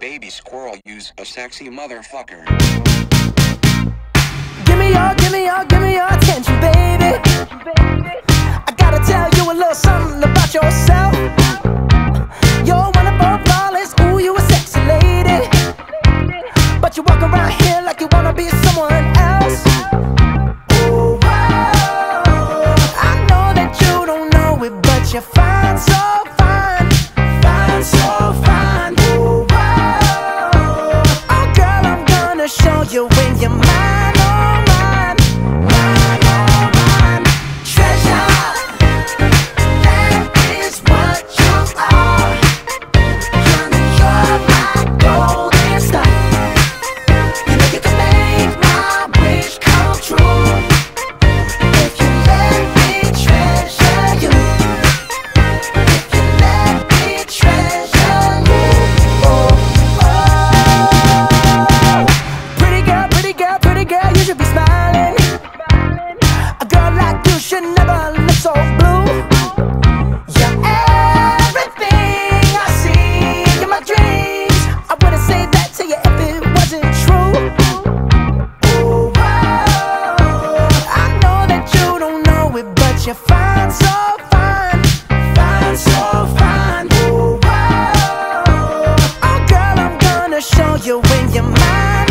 baby squirrel, use a sexy motherfucker. Give me your attention, baby. I gotta tell you a little something about yourself. You're wonderful, flawless, ooh, you a sexy lady. But you walk around here like you wanna be someone else. Ooh, whoa. I know that you don't know it, but you're fine, so fine. Fine, so fine. Ooh, whoa. Oh girl, I'm gonna show you when you're mine, oh mine. Mine, oh mine. Treasure, that is what you are. Honey, you're my golden star. You know you can make my wish come true if you let me treasure you. If you let me treasure you. Oh, oh. Pretty girl, you should be smiling. A girl like you should never look so blue. You're everything I see in my dreams. I wouldn't say that to you if it wasn't true. Ooh, whoa. I know that you don't know it, but you're fine, so fine. Fine, so fine. Ooh, whoa. Oh girl, I'm gonna show you when you're mine.